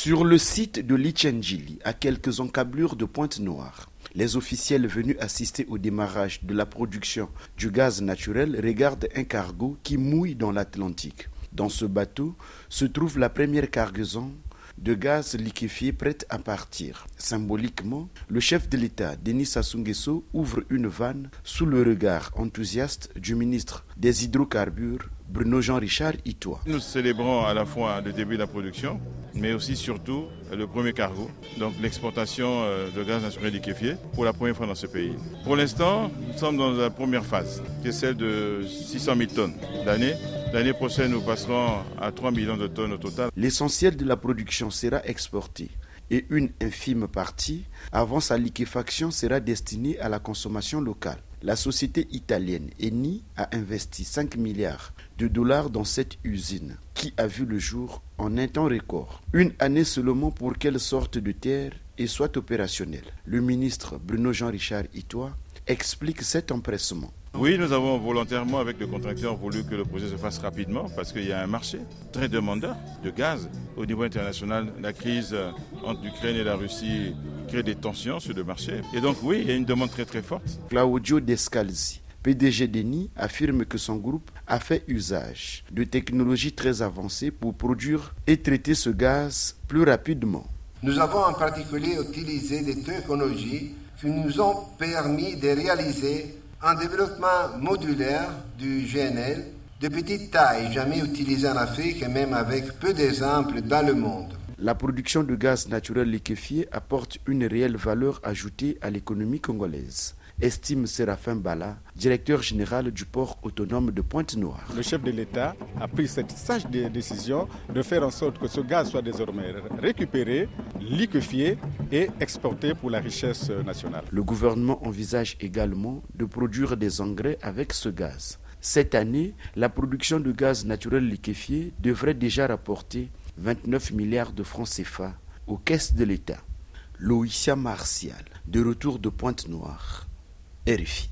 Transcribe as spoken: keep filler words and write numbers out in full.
Sur le site de Litchendjili, à quelques encablures de Pointe-Noire, les officiels venus assister au démarrage de la production du gaz naturel regardent un cargo qui mouille dans l'Atlantique. Dans ce bateau se trouve la première cargaison de gaz liquéfié prête à partir. Symboliquement, le chef de l'État, Denis Sassou Nguesso, ouvre une vanne sous le regard enthousiaste du ministre des Hydrocarbures, Bruno Jean-Richard Ittois. Nous célébrons à la fois le début de la production, mais aussi surtout le premier cargo, donc l'exportation de gaz naturel liquéfié pour la première fois dans ce pays. Pour l'instant, nous sommes dans la première phase, qui est celle de six cent mille tonnes l'année. L'année prochaine, nous passerons à trois millions de tonnes au total. L'essentiel de la production sera exporté et une infime partie, avant sa liquéfaction, sera destinée à la consommation locale. La société italienne Eni a investi cinq milliards de dollars dans cette usine qui a vu le jour en un temps record. Une année seulement pour qu'elle sorte de terre et soit opérationnelle. Le ministre Bruno Jean-Richard Ittois explique cet empressement. Oui, nous avons volontairement, avec le contracteur, voulu que le projet se fasse rapidement parce qu'il y a un marché très demandeur de gaz au niveau international. La crise entre l'Ukraine et la Russie crée des tensions sur le marché. Et donc oui, il y a une demande très très forte. Claudio Descalzi, P D G d'Eni, affirme que son groupe a fait usage de technologies très avancées pour produire et traiter ce gaz plus rapidement. Nous avons en particulier utilisé des technologies qui nous ont permis de réaliser un développement modulaire du G N L de petite taille, jamais utilisé en Afrique et même avec peu d'exemples dans le monde. La production de gaz naturel liquéfié apporte une réelle valeur ajoutée à l'économie congolaise, estime Séraphin Bala, directeur général du port autonome de Pointe-Noire. Le chef de l'État a pris cette sage décision de faire en sorte que ce gaz soit désormais récupéré, liquéfié et exporté pour la richesse nationale. Le gouvernement envisage également de produire des engrais avec ce gaz. Cette année, la production de gaz naturel liquéfié devrait déjà rapporter vingt-neuf milliards de francs C F A aux caisses de l'État. Loïcia Martial, de retour de Pointe-Noire, R F I.